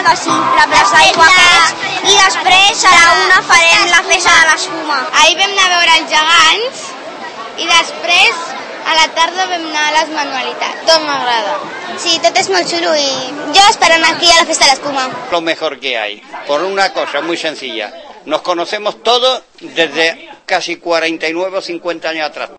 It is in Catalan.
que sí, la plaça d'aigua i després a la 1 farem la festa de l'espuma. Ahir vam anar a veure els gegants i després a la tarda vam anar a les manualitats. Tot m'agrada. Sí, tot és molt xulo i jo esperant aquí a la festa de l'espuma. Lo mejor que hay, por una cosa muy sencilla. Nos conocemos todos desde casi 49 o 50 años atrás.